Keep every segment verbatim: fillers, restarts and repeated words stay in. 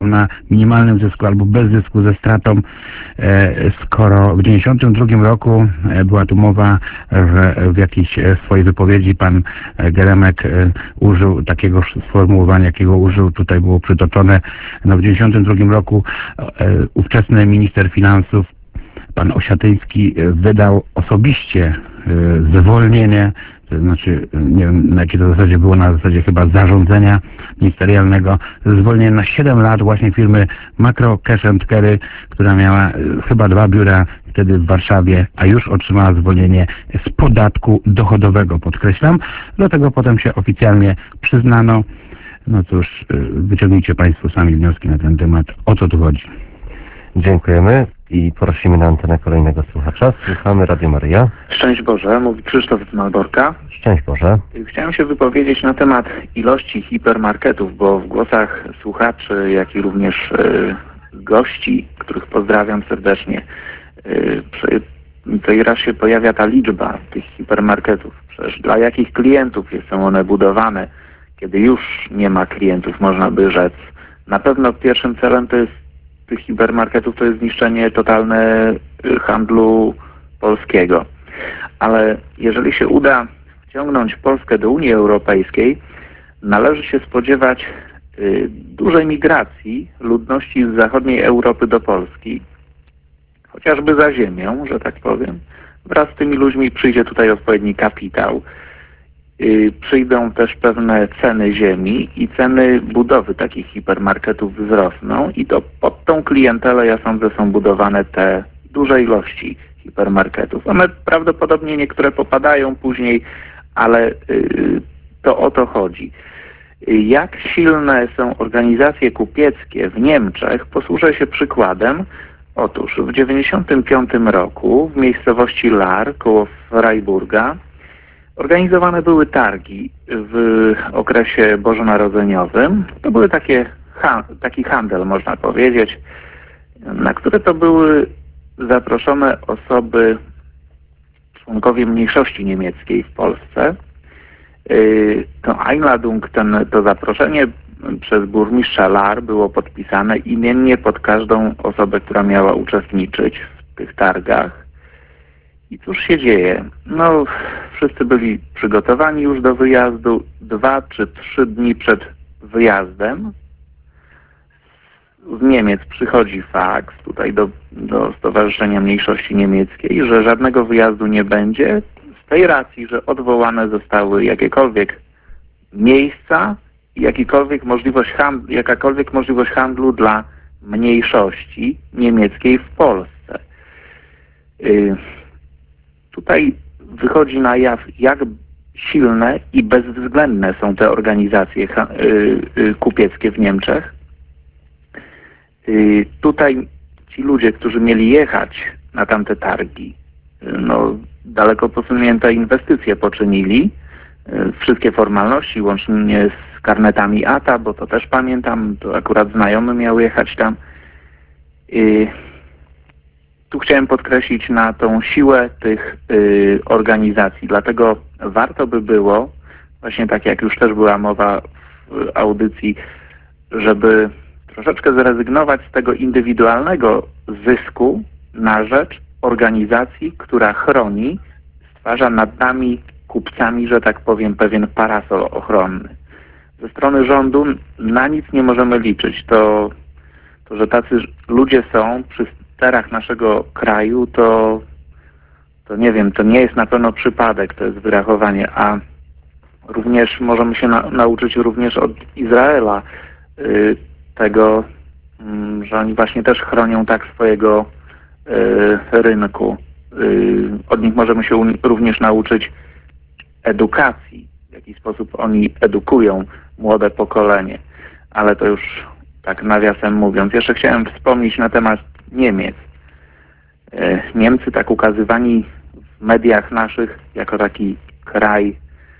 na minimalnym zysku albo bez zysku ze stratą, skoro w dziewięćdziesiątym drugim roku była tu mowa w, w jakiejś swojej wypowiedzi, pan Geremek użył takiego sformułowania, jakiego użył, tutaj było przytoczone, no w dziewięćdziesiątym drugim roku ówczesny minister finansów, pan Osiatyński, wydał osobiście zwolnienie, to znaczy, nie wiem na jakiej to zasadzie było, na zasadzie chyba zarządzenia ministerialnego, zwolnienie na siedem lat właśnie firmy Macro Cash and Carry, która miała chyba dwa biura wtedy w Warszawie, a już otrzymała zwolnienie z podatku dochodowego, podkreślam. Do tego potem się oficjalnie przyznano. No cóż, wyciągnijcie Państwo sami wnioski na ten temat, o co tu chodzi. Dziękujemy i prosimy na antenę kolejnego słuchacza. Słuchamy Radio Maryja. Szczęść Boże, mówi Krzysztof z Malborka. Szczęść Boże. Chciałem się wypowiedzieć na temat ilości hipermarketów, bo w głosach słuchaczy, jak i również y, gości, których pozdrawiam serdecznie, y, przy, co raz się pojawia ta liczba tych hipermarketów. Przecież dla jakich klientów są one budowane, kiedy już nie ma klientów, można by rzec. Na pewno pierwszym celem to jest tych hipermarketów to jest zniszczenie totalne handlu polskiego. Ale jeżeli się uda wciągnąć Polskę do Unii Europejskiej, należy się spodziewać y, dużej migracji ludności z zachodniej Europy do Polski, chociażby za ziemią, że tak powiem. Wraz z tymi ludźmi przyjdzie tutaj odpowiedni kapitał. Y, przyjdą też pewne ceny ziemi i ceny budowy takich hipermarketów wzrosną i to pod tą klientelę, ja sądzę, są budowane te duże ilości hipermarketów. One prawdopodobnie niektóre popadają później, ale y, to o to chodzi. Y, jak silne są organizacje kupieckie w Niemczech, posłużę się przykładem. Otóż w dziewięćdziesiątym piątym roku w miejscowości Lahr koło Freiburga organizowane były targi w okresie bożonarodzeniowym. To były takie, taki handel, można powiedzieć, na które to były zaproszone osoby, członkowie mniejszości niemieckiej w Polsce. To Einladung, ten, to zaproszenie przez burmistrza Lahr było podpisane imiennie pod każdą osobę, która miała uczestniczyć w tych targach. I cóż się dzieje? No, wszyscy byli przygotowani już do wyjazdu. Dwa czy trzy dni przed wyjazdem z Niemiec przychodzi faks tutaj do, do Stowarzyszenia Mniejszości Niemieckiej, że żadnego wyjazdu nie będzie z tej racji, że odwołane zostały jakiekolwiek miejsca i jakikolwiek możliwość handlu, jakakolwiek możliwość handlu dla mniejszości niemieckiej w Polsce. Yy, Tutaj wychodzi na jaw, jak silne i bezwzględne są te organizacje kupieckie w Niemczech. Tutaj ci ludzie, którzy mieli jechać na tamte targi, no, daleko posunięte inwestycje poczynili. Wszystkie formalności, łącznie z karnetami A T A, bo to też pamiętam, to akurat znajomy miał jechać tam. Tu chciałem podkreślić na tą siłę tych y, organizacji, dlatego warto by było, właśnie tak jak już też była mowa w audycji, żeby troszeczkę zrezygnować z tego indywidualnego zysku na rzecz organizacji, która chroni, stwarza nad nami, kupcami, że tak powiem, pewien parasol ochronny. Ze strony rządu na nic nie możemy liczyć. To, to że tacy ludzie są przy sterach naszego kraju, to, to nie wiem, to nie jest na pewno przypadek, to jest wyrachowanie, a również możemy się na, nauczyć również od Izraela y, tego, y, że oni właśnie też chronią tak swojego y, rynku. Y, od nich możemy się un- również nauczyć edukacji, w jaki sposób oni edukują młode pokolenie, ale to już tak nawiasem mówiąc. Jeszcze chciałem wspomnieć na temat Niemiec. Niemcy tak ukazywani w mediach naszych jako taki kraj,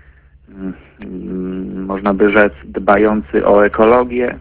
można by rzec, dbający o ekologię.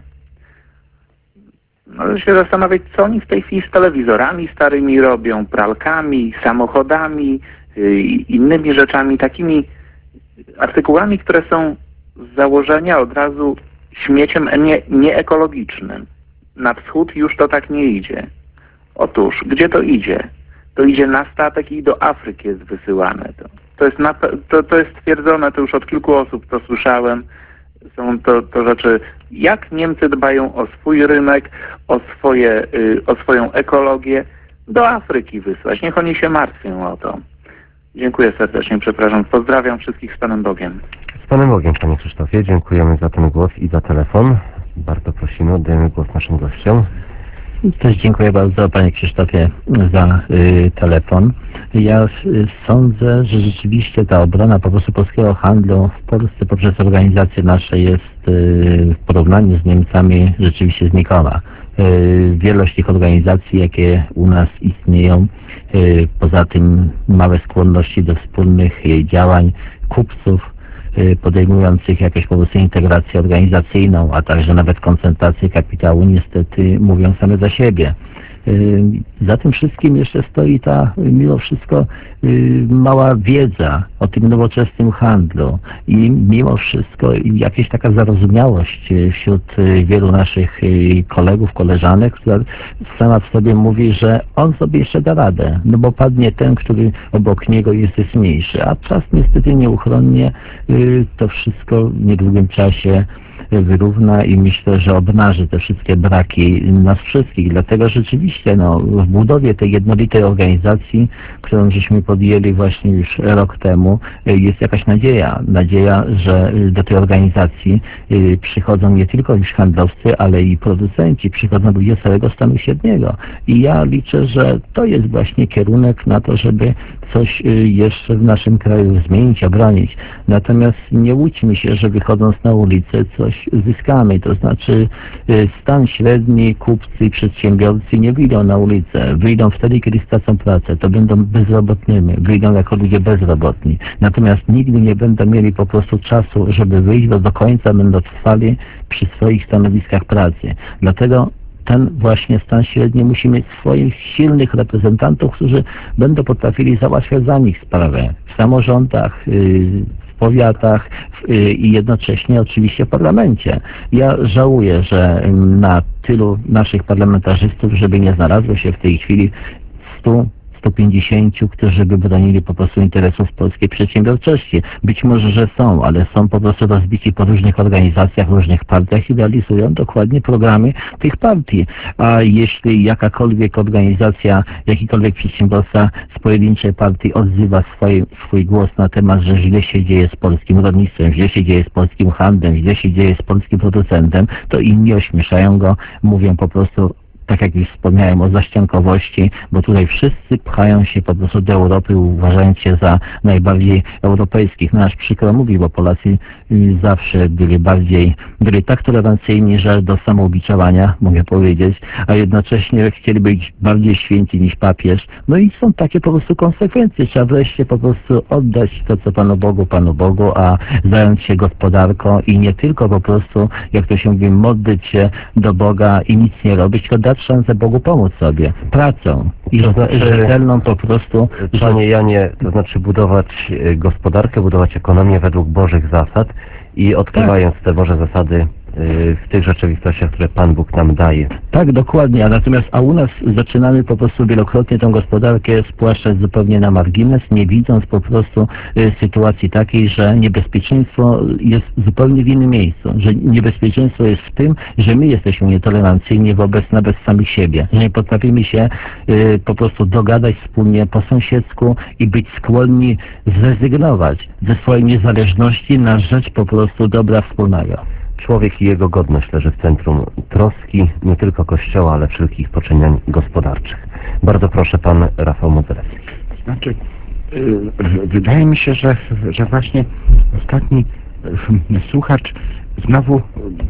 Należy się zastanawiać, co oni w tej chwili z telewizorami starymi robią, pralkami, samochodami, innymi rzeczami, takimi artykułami, które są z założenia od razu śmieciem nie, nieekologicznym. na wschód już to tak nie idzie. Otóż, gdzie to idzie? To idzie na statek i do Afryki jest wysyłane. To, to, jest, na, to, to jest stwierdzone, to już od kilku osób to słyszałem. Są to, to rzeczy, jak Niemcy dbają o swój rynek, o, swoje, y, o swoją ekologię, do Afryki wysłać. Niech oni się martwią o to. Dziękuję serdecznie, przepraszam. Pozdrawiam wszystkich z Panem Bogiem. Z Panem Bogiem, Panie Krzysztofie. Dziękujemy za ten głos i za telefon. Bardzo prosimy, oddajemy głos naszym gościom. Też dziękuję bardzo, Panie Krzysztofie, za y, telefon. Ja y, sądzę, że rzeczywiście ta obrona po prostu polskiego handlu w Polsce poprzez organizacje nasze jest y, w porównaniu z Niemcami rzeczywiście znikoma. Y, wielość tych organizacji, jakie u nas istnieją, y, poza tym małe skłonności do wspólnych y, działań kupców, podejmujących jakąś po prostu integrację organizacyjną, a także nawet koncentrację kapitału, niestety mówią same za siebie. Za tym wszystkim jeszcze stoi ta, mimo wszystko, mała wiedza o tym nowoczesnym handlu i mimo wszystko jakaś taka zarozumiałość wśród wielu naszych kolegów, koleżanek, która sama w sobie mówi, że on sobie jeszcze da radę, no bo padnie ten, który obok niego jest mniejszy, a czas niestety nieuchronnie to wszystko w niedługim czasie wyrówna i myślę, że obnaży te wszystkie braki nas wszystkich. Dlatego rzeczywiście no, w budowie tej jednolitej organizacji, którą żeśmy podjęli właśnie już rok temu, jest jakaś nadzieja. Nadzieja, że do tej organizacji przychodzą nie tylko już handlowcy, ale i producenci, przychodzą ludzie z całego stanu średniego. I ja liczę, że to jest właśnie kierunek na to, żeby coś jeszcze w naszym kraju zmienić, obronić. Natomiast nie łudźmy się, że wychodząc na ulicę coś zyskamy. To znaczy stan średni, kupcy i przedsiębiorcy nie wyjdą na ulicę. Wyjdą wtedy, kiedy stracą pracę. To będą bezrobotnymi. Wyjdą jako ludzie bezrobotni. Natomiast nigdy nie będą mieli po prostu czasu, żeby wyjść, bo do końca będą trwali przy swoich stanowiskach pracy. Dlatego ten właśnie stan średni musi mieć swoich silnych reprezentantów, którzy będą potrafili załatwiać za nich sprawę w samorządach, w powiatach i jednocześnie oczywiście w parlamencie. Ja żałuję, że na tylu naszych parlamentarzystów, żeby nie znalazło się w tej chwili stu sto pięćdziesięciu, którzy by bronili po prostu interesów polskiej przedsiębiorczości. Być może, że są, ale są po prostu rozbici po różnych organizacjach, różnych partiach i realizują dokładnie programy tych partii. A jeśli jakakolwiek organizacja, jakikolwiek przedsiębiorca z pojedynczej partii odzywa swój, swój głos na temat, że źle się dzieje z polskim rolnictwem, źle się dzieje z polskim handlem, źle się dzieje z polskim producentem, to inni ośmieszają go, mówią po prostu, tak jak już wspomniałem, o zaściankowości, bo tutaj wszyscy pchają się po prostu do Europy, uważając się za najbardziej europejskich. No aż przykro mówi, bo Polacy zawsze byli bardziej, byli tak tolerancyjni, że do samoubiczowania, mogę powiedzieć, a jednocześnie chcieli być bardziej święci niż papież. No i są takie po prostu konsekwencje. Trzeba wreszcie po prostu oddać to, co Panu Bogu, Panu Bogu, a zająć się gospodarką i nie tylko po prostu, jak to się mówi, modlić się do Boga i nic nie robić, tylko dać szansę Bogu pomóc sobie pracą i to znaczy, rzetelną po prostu. Panie Janie, to znaczy budować gospodarkę, budować ekonomię według Bożych zasad i odkrywając tak. te Boże zasady w tych rzeczywistościach, które Pan Bóg nam daje. Tak, dokładnie, a natomiast a u nas zaczynamy po prostu wielokrotnie tę gospodarkę spłaszczać zupełnie na margines, nie widząc po prostu y, sytuacji takiej, że niebezpieczeństwo jest zupełnie w innym miejscu, że niebezpieczeństwo jest w tym, że my jesteśmy nietolerancyjni wobec nawet samych siebie, że nie potrafimy się y, po prostu dogadać wspólnie po sąsiedzku i być skłonni zrezygnować ze swojej niezależności na rzecz po prostu dobra wspólnego. Człowiek i jego godność leży w centrum troski nie tylko Kościoła, ale wszelkich poczynań gospodarczych. Bardzo proszę, pan Rafał Modzelewski. Znaczy, yy, wydaje mi się, że, że właśnie ostatni yy, słuchacz znowu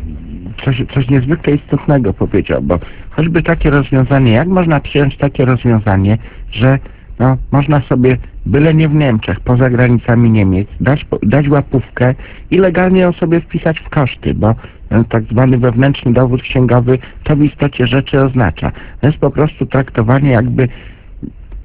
coś, coś niezwykle istotnego powiedział, bo choćby takie rozwiązanie, jak można przyjąć takie rozwiązanie, że no, można sobie byle nie w Niemczech, poza granicami Niemiec, dać, dać łapówkę i legalnie ją sobie wpisać w koszty, bo ten tak zwany wewnętrzny dowód księgowy to w istocie rzeczy oznacza. To jest po prostu traktowanie jakby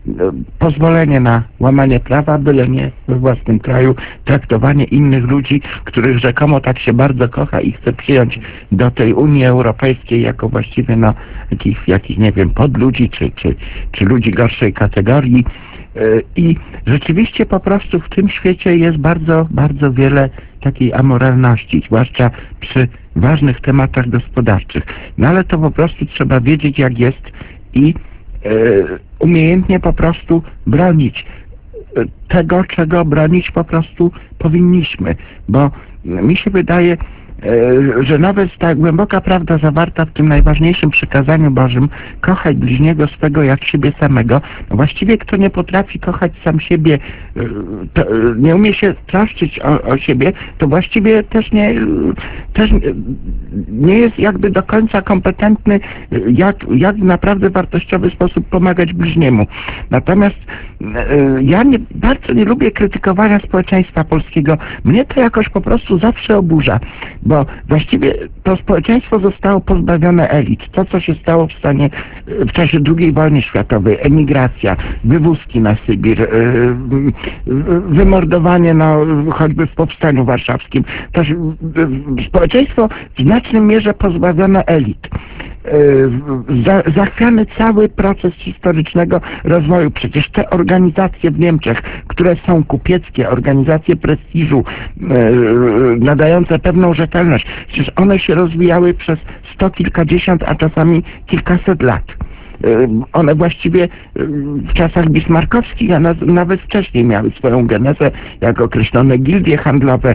pozwolenie na łamanie prawa, byle nie we własnym kraju, traktowanie innych ludzi, których rzekomo tak się bardzo kocha i chce przyjąć do tej Unii Europejskiej jako właściwie no jakich, jakich nie wiem, podludzi czy, czy, czy ludzi gorszej kategorii. I rzeczywiście po prostu w tym świecie jest bardzo, bardzo wiele takiej amoralności, zwłaszcza przy ważnych tematach gospodarczych. No ale to po prostu trzeba wiedzieć, jak jest i e, umiejętnie po prostu bronić tego, czego bronić po prostu powinniśmy. Bo mi się wydaje, że nawet ta głęboka prawda zawarta w tym najważniejszym przykazaniu Bożym, kochaj bliźniego swego jak siebie samego, no właściwie kto nie potrafi kochać sam siebie, to nie umie się troszczyć o, o siebie, to właściwie też nie, też nie jest jakby do końca kompetentny, jak, jak w naprawdę wartościowy sposób pomagać bliźniemu. Natomiast ja nie, bardzo nie lubię krytykowania społeczeństwa polskiego. Mnie to jakoś po prostu zawsze oburza, bo właściwie to społeczeństwo zostało pozbawione elit. To, co się stało w stanie w czasie drugiej wojny światowej, emigracja, wywózki na Sybir, wymordowanie no, choćby w powstaniu warszawskim, to społeczeństwo w znacznej mierze pozbawione elit. Zachwiany cały proces historycznego rozwoju. Przecież te organizacje w Niemczech, które są kupieckie, organizacje prestiżu, nadające pewną rzetelność, przecież one się rozwijały przez sto kilkadziesiąt, a czasami kilkaset lat. One właściwie w czasach bismarckowskich, a nawet wcześniej miały swoją genezę, jak określone gildie handlowe,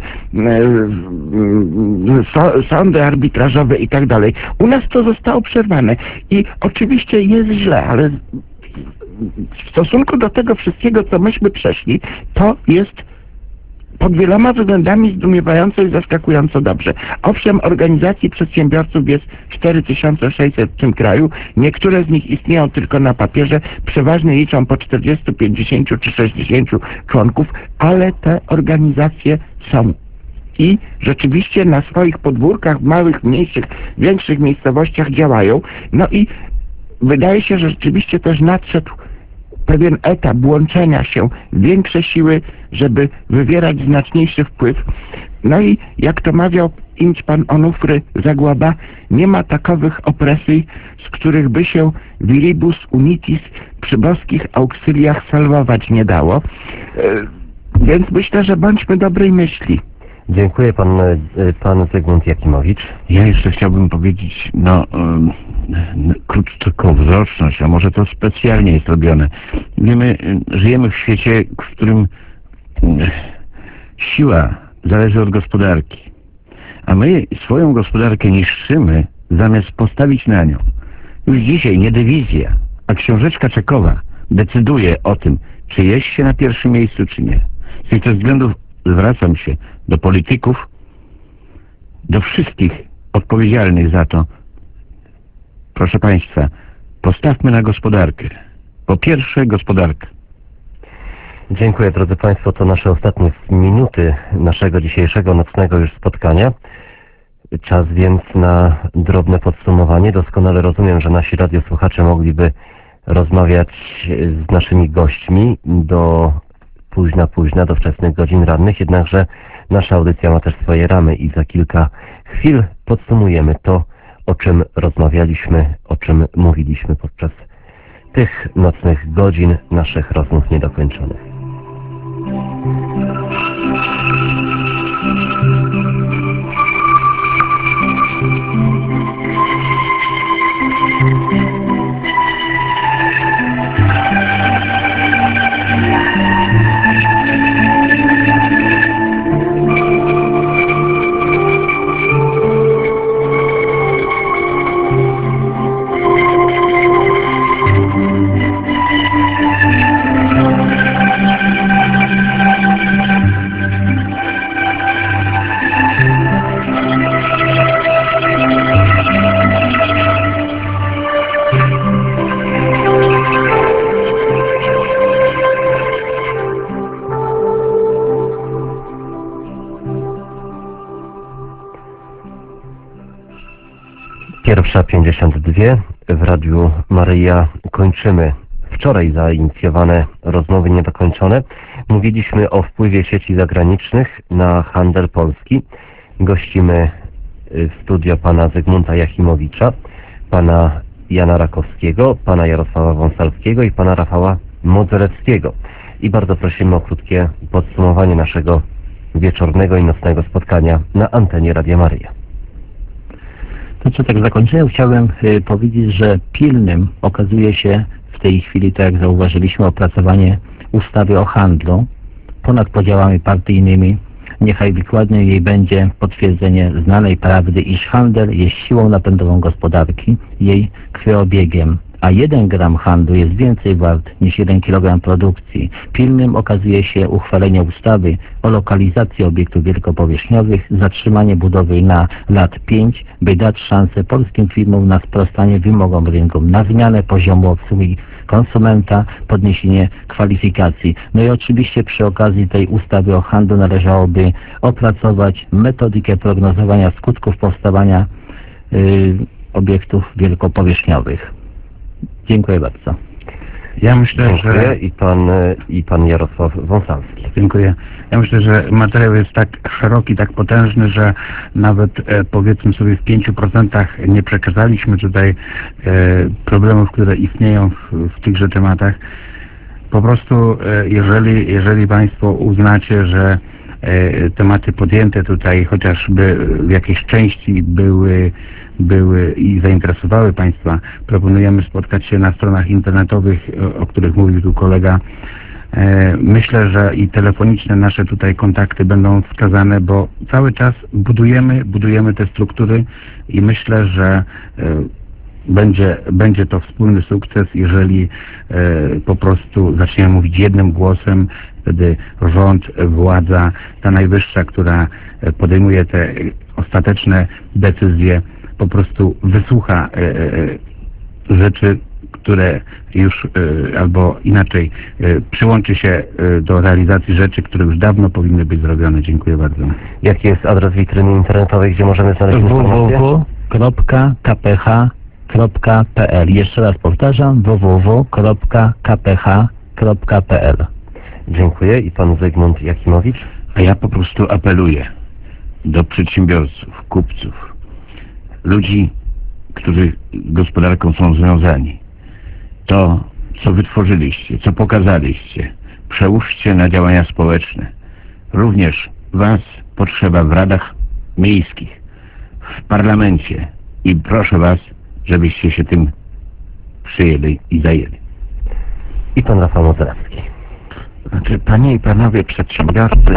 sądy arbitrażowe i tak dalej. U nas to zostało przerwane i oczywiście jest źle, ale w stosunku do tego wszystkiego, co myśmy przeszli, to jest pod wieloma względami zdumiewająco i zaskakująco dobrze. Owszem, organizacji przedsiębiorców jest cztery tysiące sześćset w tym kraju. Niektóre z nich istnieją tylko na papierze, przeważnie liczą po czterdziestu, pięćdziesięciu czy sześćdziesięciu członków, ale te organizacje są. I rzeczywiście na swoich podwórkach, w małych, mniejszych, większych miejscowościach działają. No i wydaje się, że rzeczywiście też nadszedł pewien etap łączenia się, większe siły, żeby wywierać znaczniejszy wpływ. No i jak to mawiał imć pan Onufry Zagłada, nie ma takowych opresji, z których by się viribus unitis przy boskich auksyliach salwować nie dało. Więc myślę, że bądźmy dobrej myśli. Dziękuję pan, pan Zygmunt Jakimowicz. Ja jeszcze chciałbym powiedzieć, no, um, krótkowzroczność, a może to specjalnie jest robione. Wiemy, żyjemy w świecie, w którym um, siła zależy od gospodarki, a my swoją gospodarkę niszczymy, zamiast postawić na nią. Już dzisiaj nie dywizja, a książeczka czekowa decyduje o tym, czy jest się na pierwszym miejscu, czy nie. Z tych też względów zwracam się do polityków, do wszystkich odpowiedzialnych za to. Proszę Państwa, postawmy na gospodarkę. Po pierwsze gospodarkę. Dziękuję, drodzy Państwo. To nasze ostatnie minuty naszego dzisiejszego nocnego już spotkania. Czas więc na drobne podsumowanie. Doskonale rozumiem, że nasi radiosłuchacze mogliby rozmawiać z naszymi gośćmi do późna, późna, do wczesnych godzin rannych, jednakże nasza audycja ma też swoje ramy i za kilka chwil podsumujemy to, o czym rozmawialiśmy, o czym mówiliśmy podczas tych nocnych godzin naszych rozmów niedokończonych. Pierwsza pięćdziesiąt dwie w Radiu Maryja kończymy wczoraj zainicjowane rozmowy niedokończone. Mówiliśmy o wpływie sieci zagranicznych na handel polski. Gościmy w studio pana Zygmunta Jakimowicza, pana Jana Rakowskiego, pana Jarosława Wąsalskiego i pana Rafała Modzelewskiego. I bardzo prosimy o krótkie podsumowanie naszego wieczornego i nocnego spotkania na antenie Radia Maryja. Znaczy, tak zakończeniu chciałem y, powiedzieć, że pilnym okazuje się w tej chwili, tak jak zauważyliśmy, opracowanie ustawy o handlu ponad podziałami partyjnymi. Niechaj wykładnią jej będzie potwierdzenie znanej prawdy, iż handel jest siłą napędową gospodarki, jej krwiobiegiem, a jeden gram handlu jest więcej wart niż jeden kilogram produkcji. Pilnym okazuje się uchwalenie ustawy o lokalizacji obiektów wielkopowierzchniowych, zatrzymanie budowy na lat pięć, by dać szansę polskim firmom na sprostanie wymogom rynku, na zmianę poziomu obsługi konsumenta, podniesienie kwalifikacji. No i oczywiście przy okazji tej ustawy o handlu należałoby opracować metodykę prognozowania skutków powstawania yy, obiektów wielkopowierzchniowych. Dziękuję bardzo. Ja myślę, Dziękuję. że... I pan, i pan Jarosław Wąsalski. Dziękuję. Ja myślę, że materiał jest tak szeroki, tak potężny, że nawet e, powiedzmy sobie w pięciu procentach nie przekazaliśmy tutaj e, problemów, które istnieją w, w tychże tematach. Po prostu e, jeżeli, jeżeli Państwo uznacie, że e, tematy podjęte tutaj chociażby w jakiejś części były były i zainteresowały Państwa, proponujemy spotkać się na stronach internetowych, o, o których mówił tu kolega. E, myślę, że i telefoniczne nasze tutaj kontakty będą wskazane, bo cały czas budujemy, budujemy te struktury i myślę, że e, będzie, będzie to wspólny sukces, jeżeli e, po prostu zaczniemy mówić jednym głosem. Wtedy rząd, władza, ta najwyższa, która podejmuje te ostateczne decyzje, po prostu wysłucha e, e, rzeczy, które już e, albo inaczej e, przyłączy się e, do realizacji rzeczy, które już dawno powinny być zrobione. Dziękuję bardzo. Jaki jest adres witryny internetowej, gdzie możemy znaleźć w w informacje? w kropka k p h kropka p l. Jeszcze raz powtarzam, w w w kropka k p h kropka p l. Dziękuję. I pan Zygmunt Jakimowicz? A ja po prostu apeluję do przedsiębiorców, kupców, ludzi, którzy gospodarką są związani. To, co wytworzyliście, co pokazaliście, przełóżcie na działania społeczne. Również Was potrzeba w radach miejskich, w parlamencie i proszę Was, żebyście się tym przyjęli i zajęli. I pan Rafał Modzelewski. Znaczy, panie i panowie przedsiębiorcy,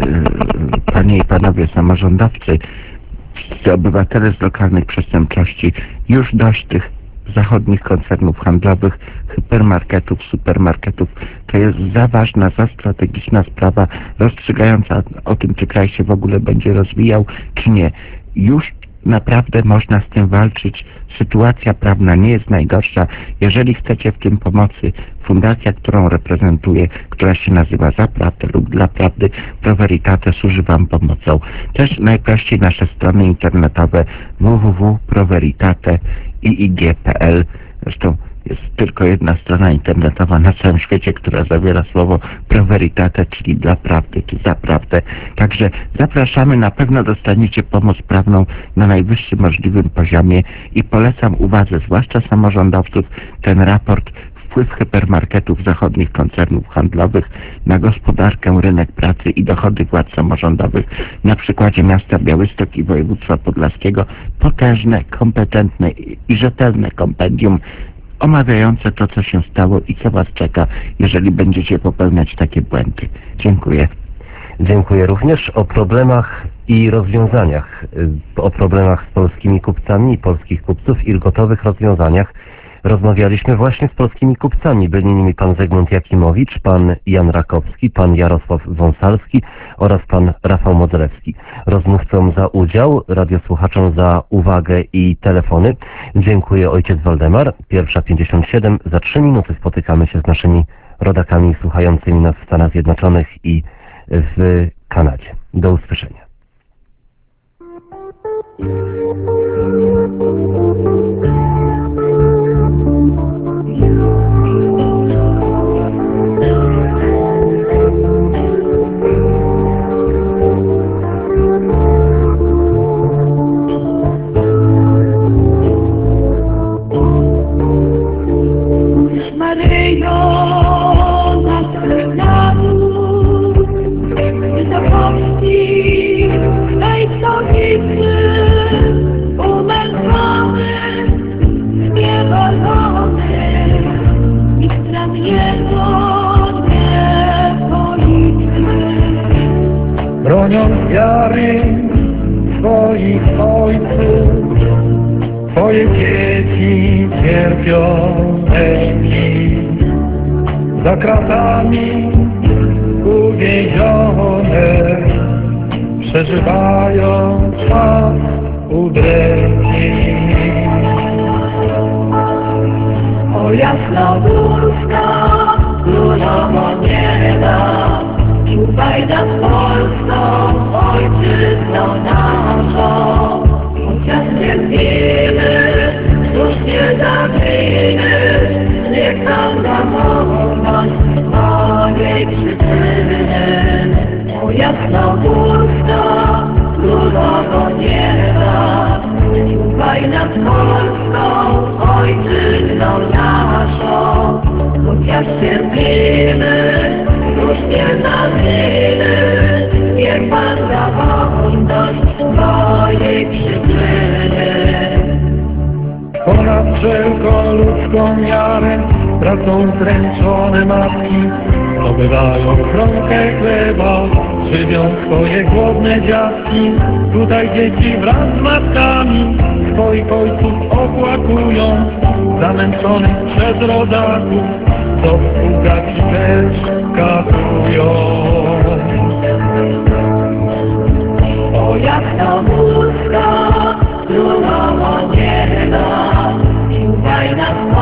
yy, panie i panowie samorządowcy, wszyscy obywatele z lokalnych przestępczości, już dość tych zachodnich koncernów handlowych, hypermarketów, supermarketów. To jest za ważna, za strategiczna sprawa, rozstrzygająca o tym, czy kraj się w ogóle będzie rozwijał, czy nie. Już naprawdę można z tym walczyć. Sytuacja prawna nie jest najgorsza. Jeżeli chcecie w tym pomocy, fundacja, którą reprezentuję, która się nazywa Za Prawdę lub Dla Prawdy, Pro Veritate, służy Wam pomocą. Też najprościej nasze strony internetowe w w w kropka pro veritate i i g kropka p l. Zresztą jest tylko jedna strona internetowa na całym świecie, która zawiera słowo Pro Veritate, czyli dla prawdy, czy za prawdę. Także zapraszamy, na pewno dostaniecie pomoc prawną na najwyższym możliwym poziomie i polecam uwadze, zwłaszcza samorządowców, ten raport Wpływ hypermarketów zachodnich koncernów handlowych na gospodarkę, rynek pracy i dochody władz samorządowych na przykładzie miasta Białystok i województwa podlaskiego. Potężne, kompetentne i rzetelne kompendium omawiające to, co się stało i co Was czeka, jeżeli będziecie popełniać takie błędy. Dziękuję. Dziękuję również. O problemach i rozwiązaniach, o problemach z polskimi kupcami i polskich kupców i gotowych rozwiązaniach rozmawialiśmy właśnie z polskimi kupcami. Byli nimi pan Zygmunt Jakimowicz, pan Jan Rakowski, pan Jarosław Wąsalski oraz pan Rafał Modzelewski. Rozmówcom za udział, radiosłuchaczom za uwagę i telefony. Dziękuję ojciec Waldemar. Pierwsza pięćdziesiąt siedem. Za trzy minuty spotykamy się z naszymi rodakami słuchającymi nas w Stanach Zjednoczonych i w Kanadzie. Do usłyszenia. broniąc wiary swoich ojców, twoje dzieci cierpią męki, za kratami uwięzione, przeżywają czas udręki. O jasnogórska, królowo nieba, czuwaj nad Polską, ojczyzną naszą. Chociaż cierpimy, cóż nie zamijmy, niech nam da wolność mojej przyczyny. O jasnogórska, królowo nieba, czuwaj nad Polską, ojczyzną naszą. Chociaż cierpimy, już nie zamijmy, niech Pan da wolność mojej przyczyny. Ponad wszelką ludzką miarę pracą zręczone matki zdobywają kromkę chleba, żywią swoje głodne dziadki. Tutaj dzieci wraz z matkami swoich ojców opłakują, zamęczonych przez rodaków, co współgaci też katują. O jasnogórska, królowo nieba, czuwaj nad